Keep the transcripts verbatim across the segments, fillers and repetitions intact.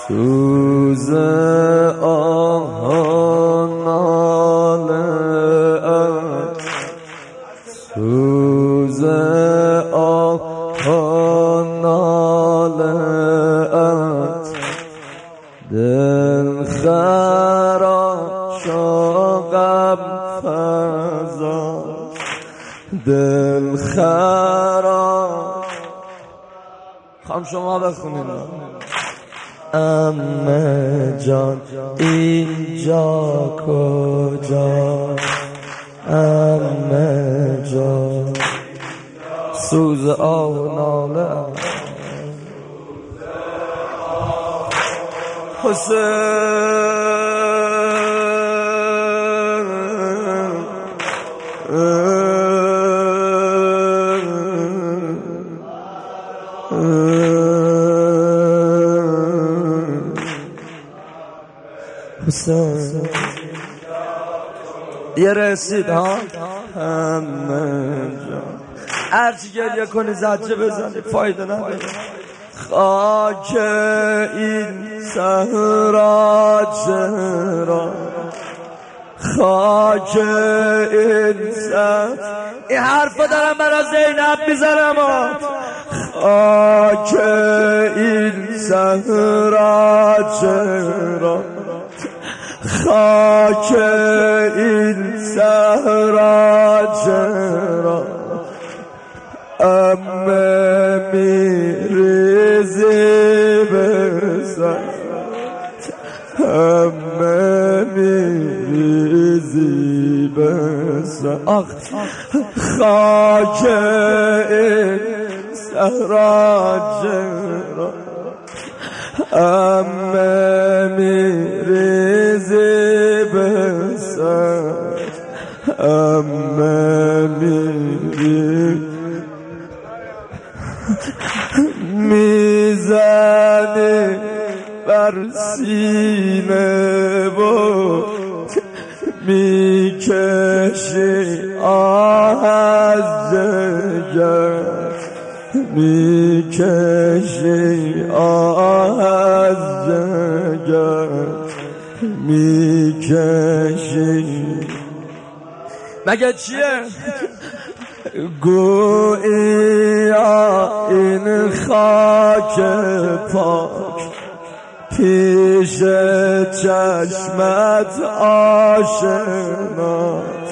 سوز آهان ناله‌ات، سوز آهان ناله‌ات، دل خراش و غم فزا، دل خراش. خواهم شما بخونید. عمه جان اینجا کجا، عمه جان سوز آه و ناله حسین. حسین یه رسید ها همه جا، هرچی گریه کنی زجه بزنی فایده نداره. خاک این صحرا چرا، خاک این صحرا، این حرفا دارم برای زینب میزنم. خاک این صحرا چرا، خاک این صحرا چرا، امه میریزی بسر، امه میریزی بسر. خاک این صحرا چرا، امه میریزی بسر، امه میریزی میزنی بر سینه و میکشی آه از جگر، میکشی آه از جگر، میکشی. مگه چیه؟ گویا این خاک پاک پیش چشمت آشناست.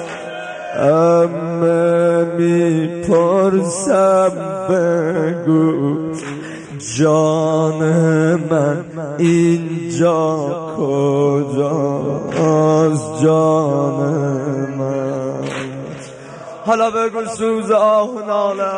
امه میپرسم بگو جان من اینجا کجاست، جان من. حالا بگو سوز آه و ناله.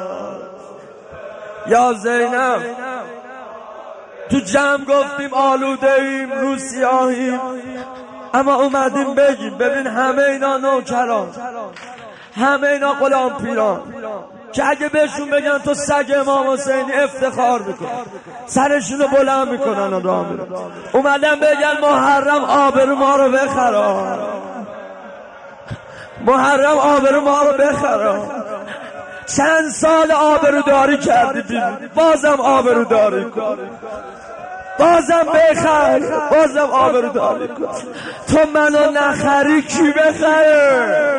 یا زینب تو جمع گفتیم آلوده ایم، رو سیاهیم، اما اومدیم بگیم ببین همه اینا نوکران، همه اینا غلام پیران که اگه بهشون بگن تو سگ امام حسینی افتخار میکن، سرشونو بلند میکنن و راه میرن. اومدن بگن محرم آبرو ما رو بخرا، محرم آبرو ما رو بخرا. چند سال آبرو داری کردی بیرون، بازم آبرو داری کن، بازم بخر، بازم آبرو داری کن. تو منو نخری کی بخره؟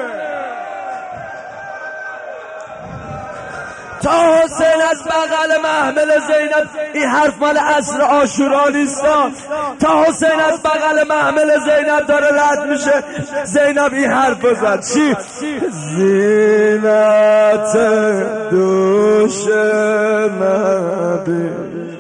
تا حسین از بغل محمل زینب، این حرف مال عصر عاشورا نیستا، تا حسین از بغل محمل زینب داره رد میشه، زینب این حرف زد. چی؟ زینت دوش نبی،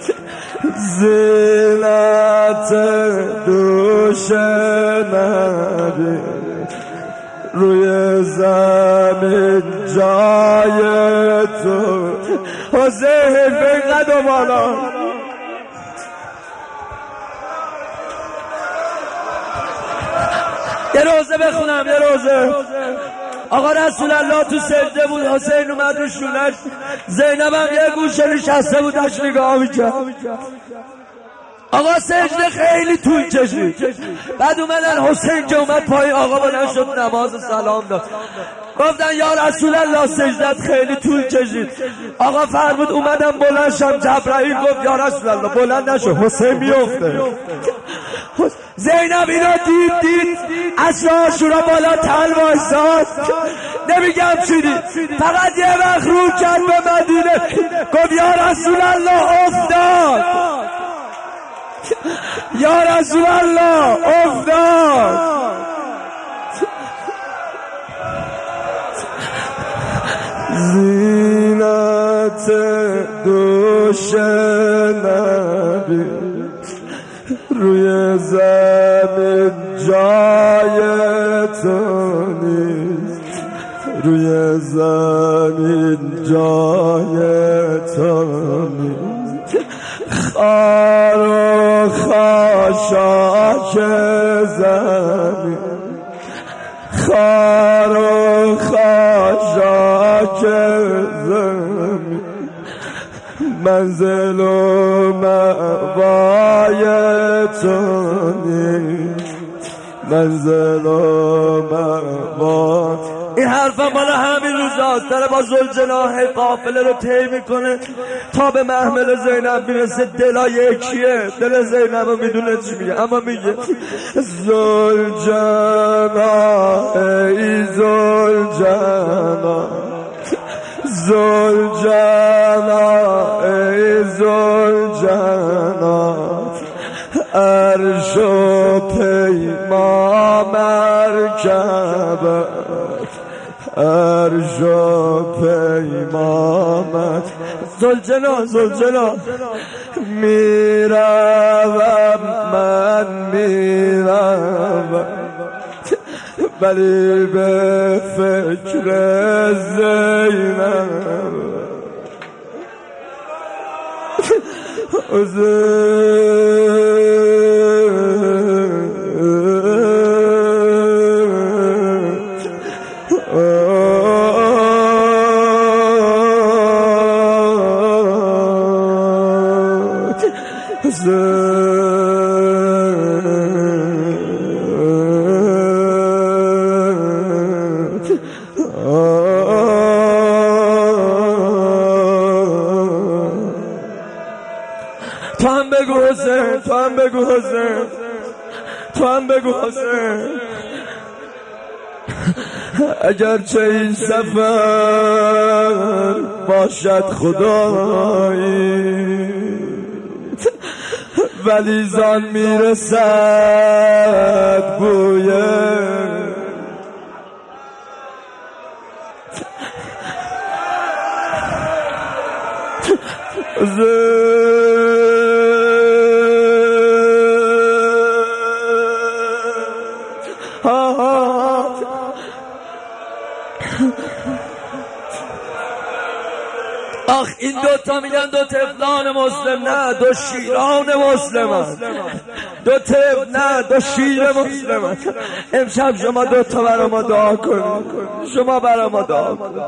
زینت دوش نبی، روی زمین جای تو حسین به قد و بالا. یه روزه بخونم، یه روزه. آقا رسول الله تو سجده بود، حسین اومد رو شونش، زینب هم یه گوشه نشسته بود داشت نگاه میکرد. آقا سجده خیلی طول کشید. بعد اومدن حسین که اومد پای آقا بلند شد نماز سلام داد. گفتن یا رسول الله سجدت خیلی طول کشید. آقا فرمود اومدم بلند شم. جبرائیل گفت یا رسول الله بلند نشو حسین میفته. زینب اینا دید دید عصر عاشورا بالا تل وایساد. نمیگم چی دید، فقط یه وقت رو کرد به مدینه گفت یا رسول الله افتاد، یا رسول الله افتاد. زینت دوش نبی روی زمین جای تو نیست، روی زمین جای تو نیست. خار و خاشاک زمین، خار و خاشاک زمین، منزل و مأوای تو نیست، منزل و مأوای. این حرفم مال همین روزاست. داره با ذوالجناح قافله رو طی میکنه تا به محمل زینب میرسه. دلا یکیه، دل زینب رو میدونه چی میگه، اما میگه ذوالجناح ای ذوالجناح، ذوالجناح ای ذوالجناح، عرش و پیما مرکبت، عرش و پیمامت. ذوالجناح ذوالجناح میروم من میروم، ولی به فکر زینب تو هم بگو حسین، تو هم بگو حسین، تو هم بگو حسین. اگرچه این سفر باشد خدایی، ولی زان میرسد بویه آخ این دوتا میگن دو طفلان مسلم، نه دو شیران مسلم هست. دو طفل نه دو شیر مسلم هست. امشب شما دوتا برا ما دعا کنید، شما برا ما دعا کنید.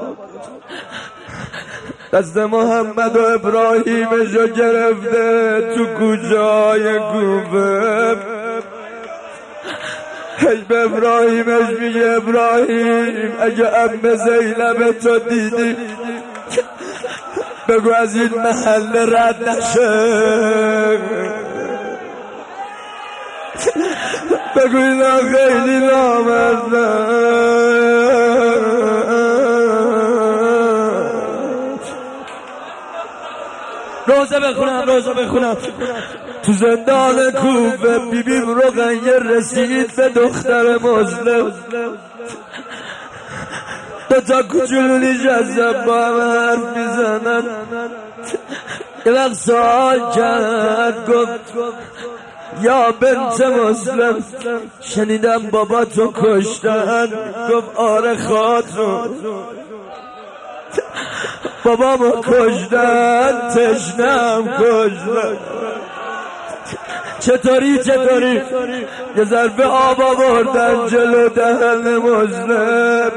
دست محمد و ابراهیمشو گرفته تو کوچه‌های کوفه. هی به ابراهیمش میگه ابراهیم اگه عمه زینب تو دیدی بگو از این محل رد نشه، بگو اینا خیلی نامردن. روزه بخونم روزه بخونم. تو زندان کوفه بی بی رقیه رسید به دختر مسلم. دو تا کوچولونی جذب با هم حرف میزنن. یه وقت سوال کرد گفت یا بنت مسلم شنیدم بابا تو کشتن. گفت آره خاتون بابامو کشتن، تشنم کشتن. چطوری چطوری؟ یه ظرف آب آوردن جلو دهن مسلم.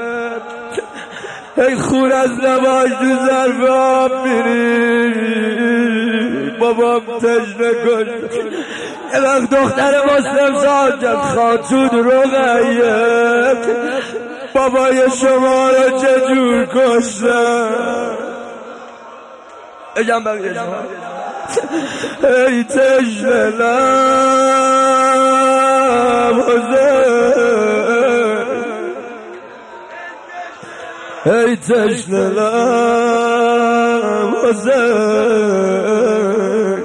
هی خون از لباش تو ظرف آب میری. بابام تشنه کن. یه وقت دختر مسلم ساجد خاتون رقیه بابای شما رو چجور کشتن؟ اجام بقیه شما ای تشنه لب حسین، ای تشنه لب حسین،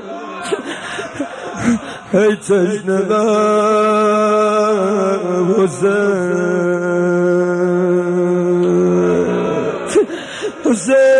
ای تشنه لب حسین، حسین